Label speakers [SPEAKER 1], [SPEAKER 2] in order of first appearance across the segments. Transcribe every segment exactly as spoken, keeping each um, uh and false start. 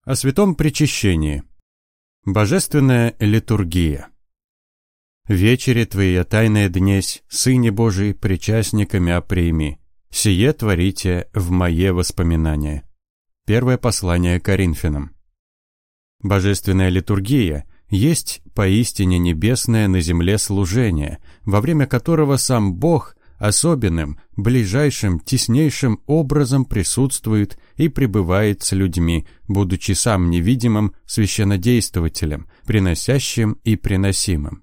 [SPEAKER 1] О святом причащении. Божественная литургия. Вечери Твоя тайная днесь, Сыне Божий, причастниками оприми. Сие творите в мое воспоминание. Первое послание Коринфянам. Божественная литургия есть поистине небесное на земле служение, во время которого сам Бог особенным, ближайшим, теснейшим образом присутствует и пребывает с людьми, будучи сам невидимым священнодействователем, приносящим и приносимым.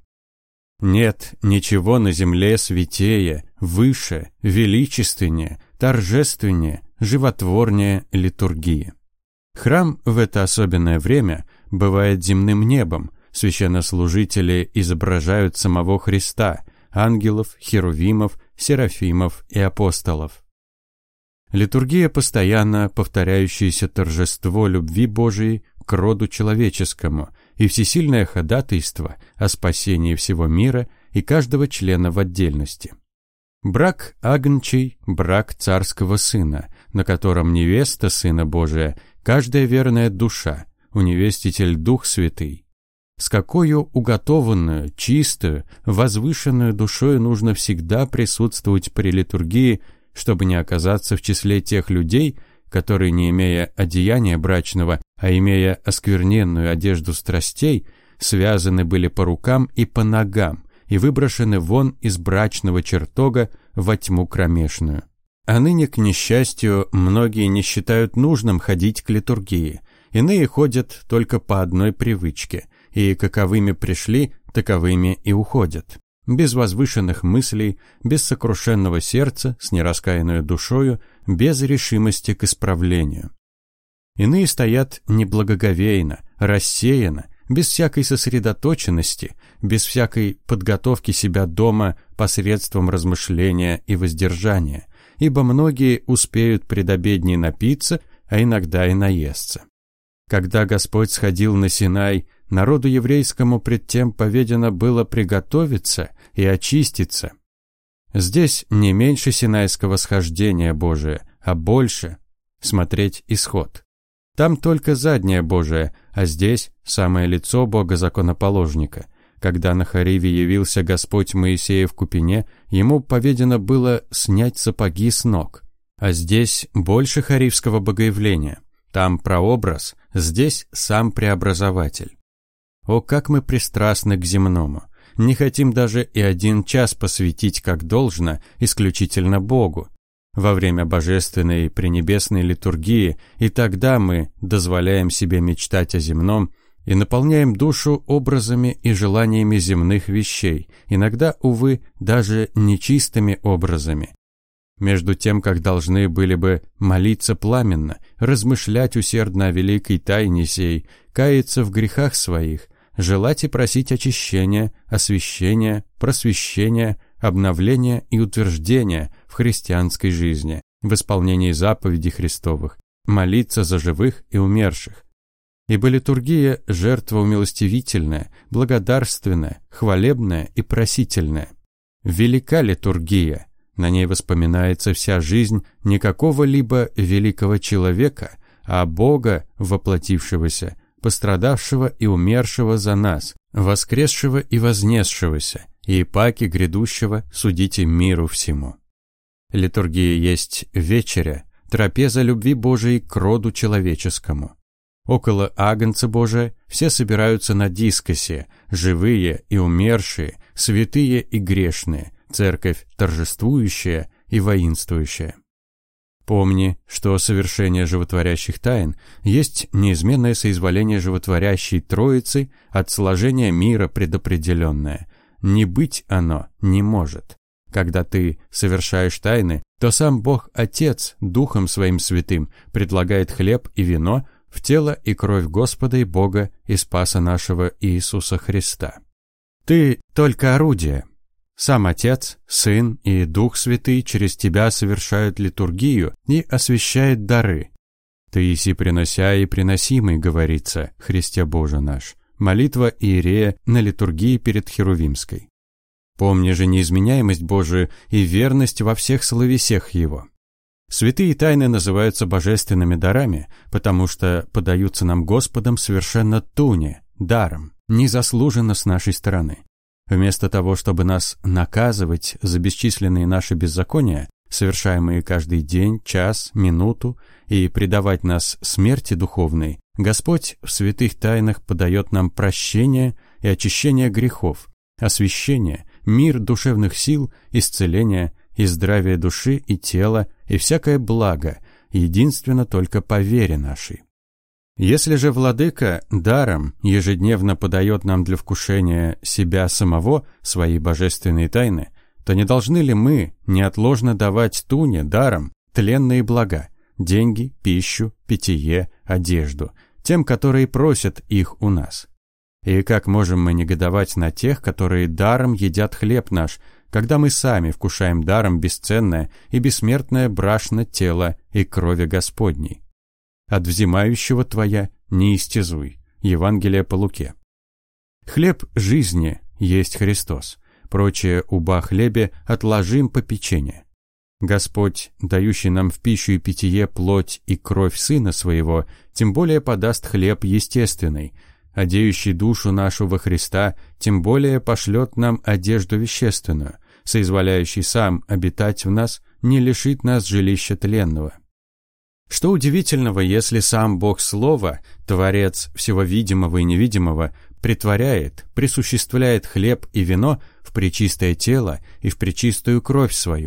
[SPEAKER 1] Нет ничего на земле святее, выше, величественнее, торжественнее, животворнее литургии. Храм в это особенное время бывает земным небом, священнослужители изображают самого Христа, ангелов, херувимов, серафимов и апостолов. Литургия – постоянно повторяющееся торжество любви Божией к роду человеческому и всесильное ходатайство о спасении всего мира и каждого члена в отдельности. Брак агнчий – брак царского сына, на котором невеста Сына Божия, каждая верная душа, уневеститель Дух Святый. С какою уготованную, чистую, возвышенную душой нужно всегда присутствовать при литургии, чтобы не оказаться в числе тех людей, которые, не имея одеяния брачного, а имея оскверненную одежду страстей, связаны были по рукам и по ногам и выброшены вон из брачного чертога во тьму кромешную. А ныне, к несчастью, многие не считают нужным ходить к литургии, иные ходят только по одной привычке – и каковыми пришли, таковыми и уходят. Без возвышенных мыслей, без сокрушенного сердца, с нераскаянной душою, без решимости к исправлению. Иные стоят неблагоговейно, рассеянно, без всякой сосредоточенности, без всякой подготовки себя дома посредством размышления и воздержания, ибо многие успеют предобедней напиться, а иногда и наесться. Когда Господь сходил на Синай, народу еврейскому предтем повелено было приготовиться и очиститься. Здесь не меньше синайского схождения Божия, а больше смотреть исход. Там только заднее Божие, а здесь самое лицо Бога-законоположника. Когда на Хориве явился Господь Моисею в купине, ему повелено было снять сапоги с ног. А здесь больше хоривского богоявления. Там прообраз, здесь сам преобразователь. О, как мы пристрастны к земному! Не хотим даже и один час посвятить как должно исключительно Богу. Во время божественной пренебесной литургии и тогда мы дозволяем себе мечтать о земном и наполняем душу образами и желаниями земных вещей, иногда, увы, даже нечистыми образами. Между тем, как должны были бы молиться пламенно, размышлять усердно о великой тайне сей, каяться в грехах своих, желать и просить очищения, освящения, просвещения, обновления и утверждения в христианской жизни, в исполнении заповедей Христовых, молиться за живых и умерших. Ибо литургия – жертва умилостивительная, благодарственная, хвалебная и просительная. Велика литургия. На ней воспоминается вся жизнь не какого-либо великого человека, а Бога, воплотившегося, пострадавшего и умершего за нас, воскресшего и вознесшегося, и паки грядущего судите миру всему. Литургия есть вечеря, трапеза любви Божией к роду человеческому. Около Агнца Божия все собираются на дискосе, живые и умершие, святые и грешные, церковь торжествующая и воинствующая. Помни, что совершение животворящих тайн есть неизменное соизволение животворящей Троицы от сложения мира предопределенное. Не быть оно не может. Когда ты совершаешь тайны, то сам Бог Отец Духом Своим Святым предлагает хлеб и вино в тело и кровь Господа и Бога и Спаса нашего Иисуса Христа. Ты только орудие. Сам Отец, Сын и Дух Святый через тебя совершают литургию и освящают дары. Ты еси принося и приносимый, говорится, Христе Боже наш. Молитва иерея на литургии перед Херувимской. Помни же неизменяемость Божию и верность во всех словесях Его. Святые тайны называются божественными дарами, потому что подаются нам Господом совершенно туне, даром, незаслуженно с нашей стороны. Вместо того, чтобы нас наказывать за бесчисленные наши беззакония, совершаемые каждый день, час, минуту, и предавать нас смерти духовной, Господь в святых тайнах подает нам прощение и очищение грехов, освящение, мир душевных сил, исцеление и здравие души и тела и всякое благо, единственно только по вере нашей. Если же Владыка даром ежедневно подает нам для вкушения себя самого, свои божественные тайны, то не должны ли мы неотложно давать туне даром тленные блага, деньги, пищу, питье, одежду, тем, которые просят их у нас? И как можем мы негодовать на тех, которые даром едят хлеб наш, когда мы сами вкушаем даром бесценное и бессмертное брашно тела и крови Господней? От взимающего твоя не истязуй. Евангелие по Луке. Хлеб жизни есть Христос. Прочее уба хлебе отложим попечение. Господь, дающий нам в пищу и питье плоть и кровь Сына Своего, тем более подаст хлеб естественный, одеющий душу нашу во Христа, тем более пошлет нам одежду вещественную, соизволяющий сам обитать в нас, не лишит нас жилища тленного. Что удивительного, если сам Бог Слова, Творец всего видимого и невидимого, притворяет, присуществляет хлеб и вино в пречистое тело и в пречистую кровь свою?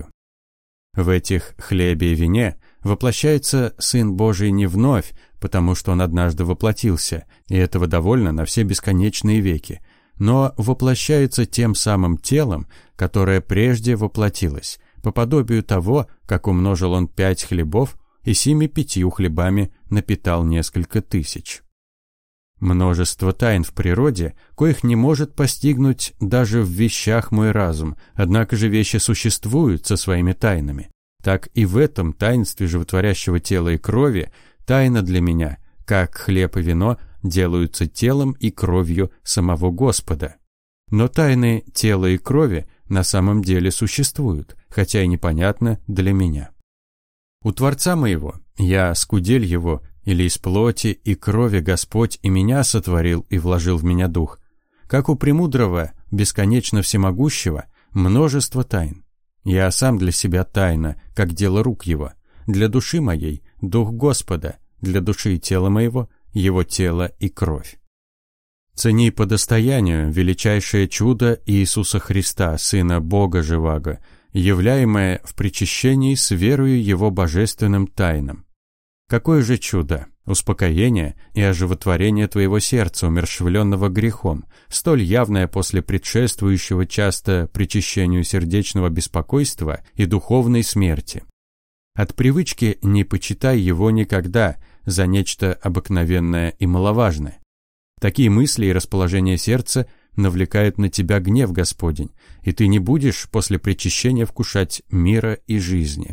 [SPEAKER 1] В этих хлебе и вине воплощается Сын Божий не вновь, потому что Он однажды воплотился, и этого довольно на все бесконечные веки, но воплощается тем самым телом, которое прежде воплотилось, по подобию того, как умножил Он пять хлебов, и сими пятью хлебами напитал несколько тысяч. Множество тайн в природе, коих не может постигнуть даже в вещах мой разум, однако же вещи существуют со своими тайнами. Так и в этом таинстве животворящего тела и крови тайна для меня, как хлеб и вино делаются телом и кровью самого Господа. Но тайны тела и крови на самом деле существуют, хотя и непонятно для меня. У Творца моего, я скудель его, или из плоти и крови Господь и меня сотворил и вложил в меня дух. Как у премудрого, бесконечно всемогущего, множество тайн. Я сам для себя тайна, как дело рук его. Для души моей – дух Господа, для души и тела моего – его тело и кровь. Цени по достоянию величайшее чудо Иисуса Христа, Сына Бога Живаго, являемое в причащении с верою Его божественным тайнам. Какое же чудо, успокоение и оживотворение твоего сердца, умерщвленного грехом, столь явное после предшествующего часто причащению сердечного беспокойства и духовной смерти. От привычки не почитай его никогда за нечто обыкновенное и маловажное. Такие мысли и расположение сердца навлекают на тебя гнев Господень, и ты не будешь после причащения вкушать мира и жизни.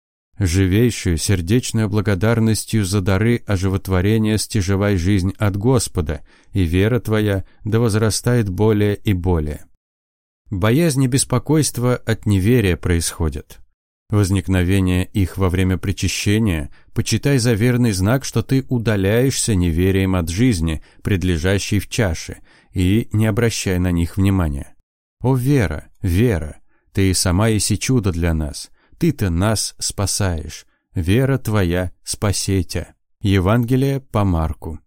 [SPEAKER 1] Живейшую сердечную благодарностью за дары оживотворения стяжевай жизнь от Господа, и вера твоя да возрастает более и более. Боязнь и беспокойство от неверия происходят. Возникновение их во время причащения почитай за верный знак, что ты удаляешься неверием от жизни, предлежащей в чаше, и не обращай на них внимания. О, вера, вера, ты сама еси чудо для нас, ты-то нас спасаешь, вера твоя спасетя. Евангелие по Марку.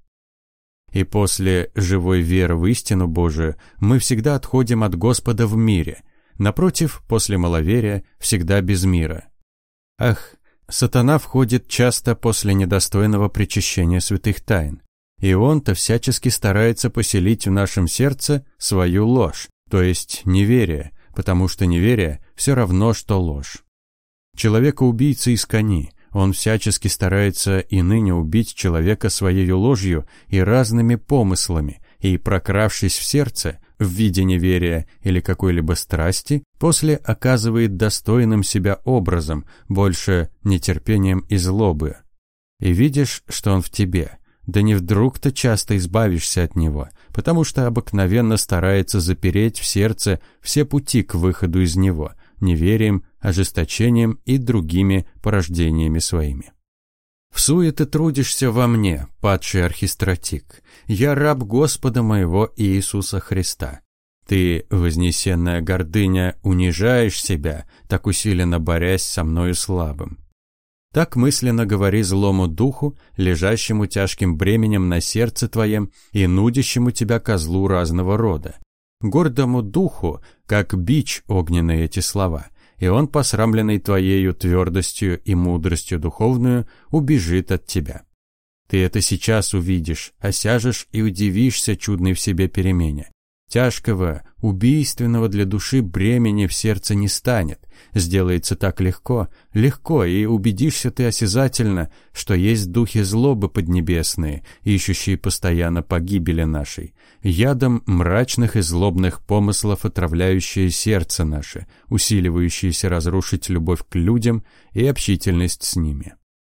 [SPEAKER 1] И после живой веры в истину Божию мы всегда отходим от Господа в мире, напротив, после маловерия всегда без мира. Ах, сатана входит часто после недостойного причащения святых тайн, и он-то всячески старается поселить в нашем сердце свою ложь, то есть неверие, потому что неверие все равно, что ложь. Человека-убийца из кони, он всячески старается и ныне убить человека своей ложью и разными помыслами, и, прокравшись в сердце, в виде неверия или какой-либо страсти, после оказывает достойным себя образом, больше нетерпением и злобы. И видишь, что он в тебе, да не вдруг-то часто избавишься от него, потому что обыкновенно старается запереть в сердце все пути к выходу из него, неверием, ожесточением и другими порождениями своими. «Всуе ты трудишься во мне, падший архистратик, я раб Господа моего Иисуса Христа. Ты, вознесенная гордыня, унижаешь себя, так усиленно борясь со мною слабым. Так мысленно говори злому духу, лежащему тяжким бременем на сердце твоем и нудящему тебя козлу разного рода. Гордому духу, как бич огненные эти слова, и он, посрамленный твоею твердостью и мудростью духовную, убежит от тебя. Ты это сейчас увидишь, осяжешь и удивишься чудной в себе перемене. Тяжкого, убийственного для души бремени в сердце не станет, сделается так легко, легко, и убедишься ты осязательно, что есть духи злобы поднебесные, ищущие постоянно погибели нашей, ядом мрачных и злобных помыслов отравляющие сердце наше, усиливающиеся разрушить любовь к людям и общительность с ними.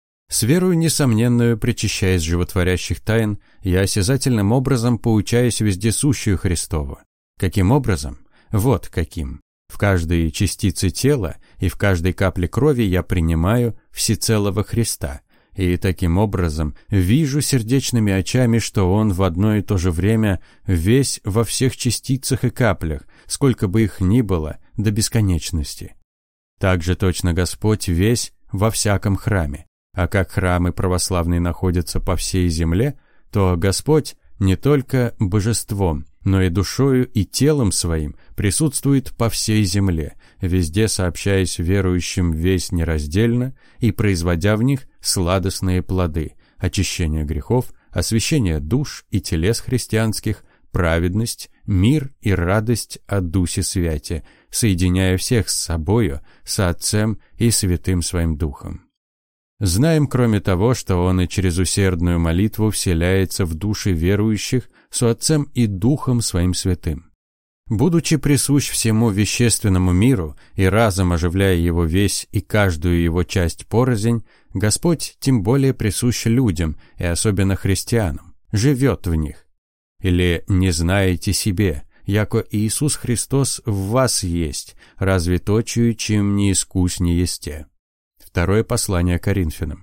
[SPEAKER 1] С верою несомненную, причащаясь животворящих тайн, я осязательным образом поучаюсь вездесущую Христову. Каким образом? Вот каким. В каждой частице тела и в каждой капле крови я принимаю всецелого Христа, и таким образом вижу сердечными очами, что Он в одно и то же время весь во всех частицах и каплях, сколько бы их ни было, до бесконечности. Также точно Господь весь во всяком храме. А как храмы православные находятся по всей земле, то Господь не только божеством, но и душою и телом своим присутствует по всей земле, везде сообщаясь верующим весь нераздельно и производя в них сладостные плоды, очищение грехов, освящение душ и телес христианских, праведность, мир и радость о Дусе Святе, соединяя всех с собою, со Отцем и Святым Своим Духом. Знаем, кроме того, что Он и через усердную молитву вселяется в души верующих со Отцем и Духом Своим Святым. Будучи присущ всему вещественному миру и разом оживляя его весь и каждую его часть порознь, Господь тем более присущ людям и особенно христианам, живет в них. Или не знаете себе, яко Иисус Христос в вас есть, разве точию, чем не искуснее есте. Второе послание Коринфянам.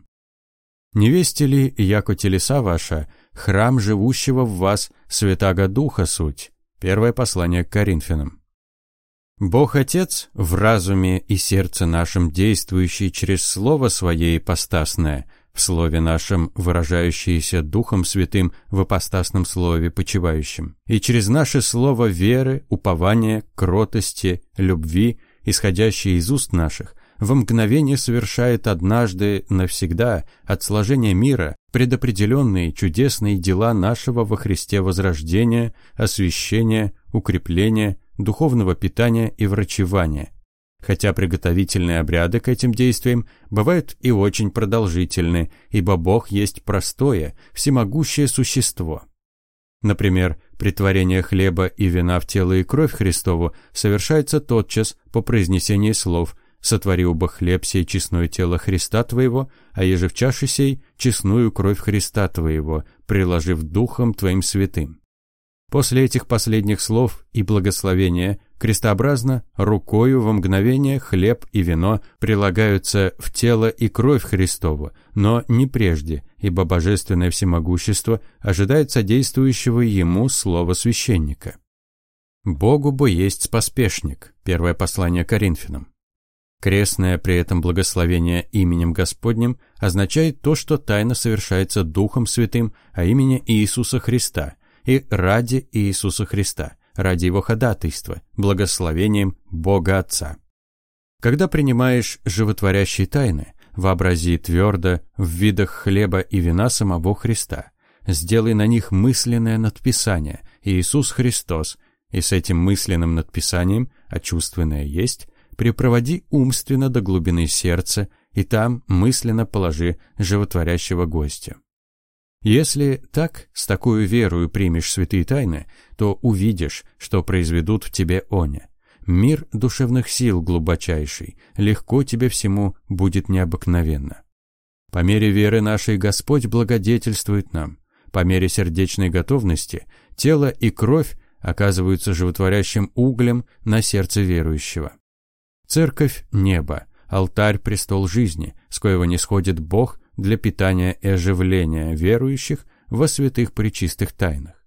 [SPEAKER 1] Не вести ли, яко телеса ваша, храм живущего в вас, Святаго Духа суть? Первое послание к Коринфянам. Бог Отец, в разуме и сердце нашем действующий через Слово Свое ипостасное, в Слове нашем выражающееся Духом Святым в ипостасном Слове почивающем, и через наше слово веры, упования, кротости, любви, исходящие из уст наших, во мгновение совершает однажды навсегда от сложения мира предопределенные чудесные дела нашего во Христе возрождения, освящения, укрепления, духовного питания и врачевания. Хотя приготовительные обряды к этим действиям бывают и очень продолжительны, ибо Бог есть простое, всемогущее существо. Например, претворение хлеба и вина в тело и кровь Христову совершается тотчас по произнесении слов «Сотвори оба хлеб сей честное тело Христа Твоего, а еже в чаше сей честную кровь Христа Твоего, приложив Духом Твоим святым». После этих последних слов и благословения крестообразно рукою во мгновение хлеб и вино прилагаются в тело и кровь Христову, но не прежде, ибо божественное всемогущество ожидает содействующего ему слова священника. «Богу бы есть споспешник» Первое послание Коринфянам. Крестное при этом благословение именем Господним означает то, что тайна совершается Духом Святым, а имени Иисуса Христа, и ради Иисуса Христа, ради Его ходатайства, благословением Бога Отца. Когда принимаешь животворящие тайны, вообрази твердо в видах хлеба и вина самого Христа, сделай на них мысленное надписание «Иисус Христос», и с этим мысленным надписанием, а чувственное есть, припроводи умственно до глубины сердца и там мысленно положи животворящего гостя. Если так, с такой верою примешь святые тайны, то увидишь, что произведут в тебе они. Мир душевных сил глубочайший, легко тебе всему будет необыкновенно. По мере веры нашей Господь благодетельствует нам. По мере сердечной готовности тело и кровь оказываются животворящим углем на сердце верующего. Церковь – небо, алтарь – престол жизни, с коего нисходит Бог для питания и оживления верующих во святых пречистых тайнах.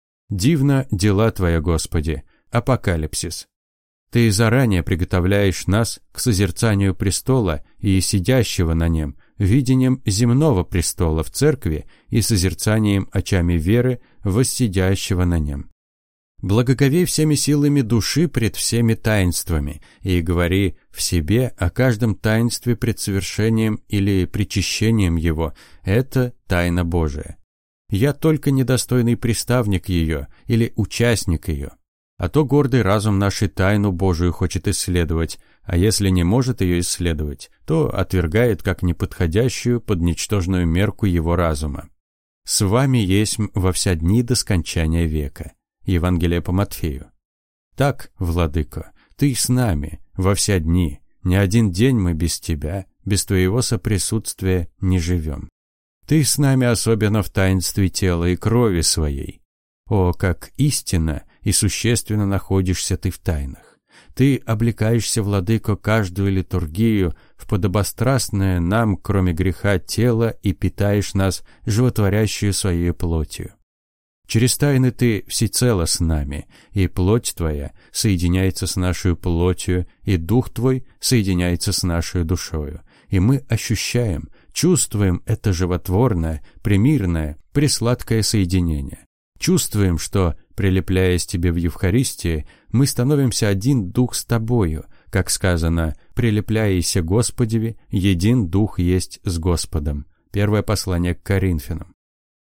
[SPEAKER 1] Дивно дела Твоя, Господи. Апокалипсис. Ты заранее приготовляешь нас к созерцанию престола и сидящего на нем, видением земного престола в церкви и созерцанием очами веры воссидящего на нем. Благоговей всеми силами души пред всеми таинствами и говори в себе о каждом таинстве пред совершением или причащением его. Это тайна Божия. Я только недостойный приставник ее или участник ее. А то гордый разум нашей тайну Божию хочет исследовать, а если не может ее исследовать, то отвергает как неподходящую под ничтожную мерку его разума. С вами есть во вся дни до скончания века. Евангелие по Матфею. Так, Владыко, ты с нами во вся дни, ни один день мы без тебя, без твоего соприсутствия не живем. Ты с нами особенно в таинстве тела и крови своей. О, как истинно и существенно находишься ты в тайнах. Ты облекаешься, Владыко, каждую литургию в подобострастное нам, кроме греха, тело и питаешь нас животворящую своей плотью. Через тайны ты всецело с нами, и плоть твоя соединяется с нашей плотью, и дух твой соединяется с нашей душою, и мы ощущаем, чувствуем это животворное, примирное, пресладкое соединение. Чувствуем, что, прилепляясь тебе в Евхаристии, мы становимся один дух с тобою, как сказано, «Прилепляйся Господеви, един дух есть с Господом». Первое послание к Коринфянам.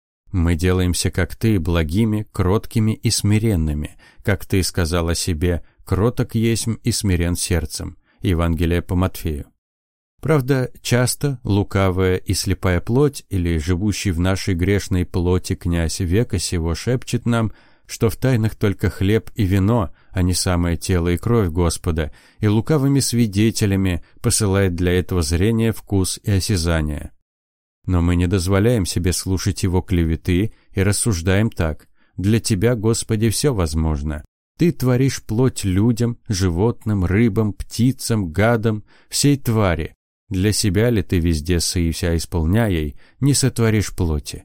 [SPEAKER 1] Мы делаемся, как ты, благими, кроткими и смиренными, как ты сказал о себе, кроток есмь и смирен сердцем. Евангелие по Матфею. Правда, часто лукавая и слепая плоть или живущий в нашей грешной плоти князь века сего шепчет нам, что в тайнах только хлеб и вино, а не самое тело и кровь Господа, и лукавыми свидетелями посылает для этого зрение, вкус и осязание. Но мы не дозволяем себе слушать его клеветы и рассуждаем так: для тебя, Господи, все возможно. Ты творишь плоть людям, животным, рыбам, птицам, гадам, всей твари. Для себя ли ты везде сы вся исполняй, не сотворишь плоти?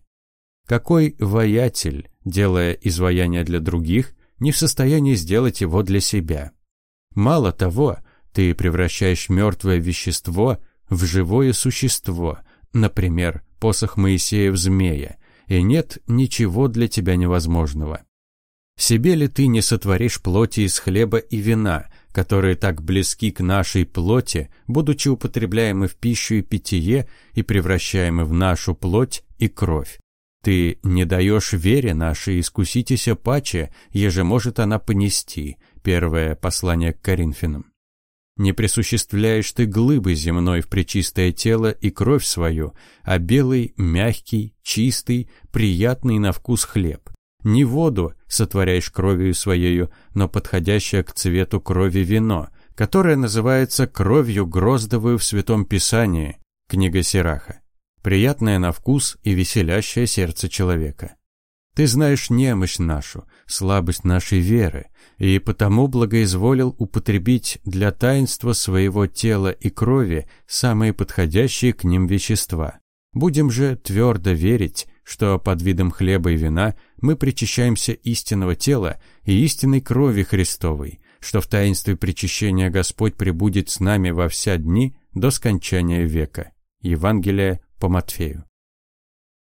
[SPEAKER 1] Какой воятель, делая изваяние для других, не в состоянии сделать его для себя? Мало того, ты превращаешь мертвое вещество в живое существо, например, посох Моисея в змея, и нет ничего для тебя невозможного. Себе ли ты не сотворишь плоти из хлеба и вина, которые так близки к нашей плоти, будучи употребляемы в пищу и питье и превращаемы в нашу плоть и кровь? Ты не даешь вере нашей искуситеся паче, еже может она понести. Первое послание к Коринфянам. Не присуществляешь ты глыбы земной в пречистое тело и кровь свою, а белый, мягкий, чистый, приятный на вкус хлеб. Не воду сотворяешь кровью своею, но подходящее к цвету крови вино, которое называется кровью гроздовую в Святом Писании, книга Сираха, приятное на вкус и веселящее сердце человека. Ты знаешь немощь нашу, слабость нашей веры, и потому благоизволил употребить для таинства своего тела и крови самые подходящие к ним вещества. Будем же твердо верить, что под видом хлеба и вина мы причащаемся истинного тела и истинной крови Христовой, что в таинстве причащения Господь пребудет с нами во вся дни до скончания века. Евангелие по Матфею.